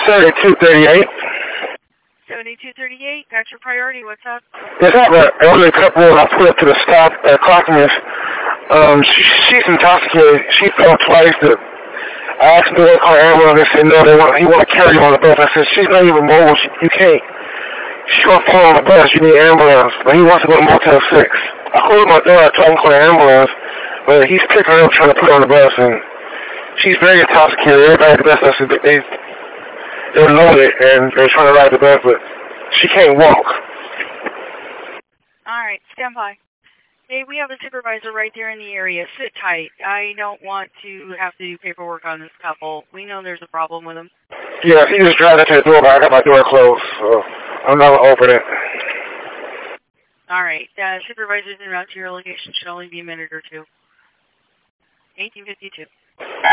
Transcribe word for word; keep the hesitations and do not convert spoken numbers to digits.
seventy-two thirty-eight. seventy-two thirty-eight, got your priority, what's up? Yes, I have an elderly couple. I put up to the stop at Clackamas. Um, she, she's intoxicated. She fell twice. The, I asked them to call ambulance. They said no, they want, he want to carry her on the bus. I said, she's not even mobile. She, you can't. She's going to fall on the bus. You need ambulance. But he wants to go to Motel six. I called my daughter. I told him to call the ambulance. But he's picking her up trying to put her on the bus. And she's very intoxicated. Everybody at the bus, I said, they, they're loaded and they're trying to ride the bus, but she can't walk. All right, stand by. Hey, we have a supervisor right there in the area. Sit tight. I don't want to have to do paperwork on this couple. We know there's a problem with them. Yeah, he just drive up to the door, but I got my door closed, so I'm not going to open it. All right. Uh, supervisors in route to your location should only be a minute or two. eighteen fifty-two.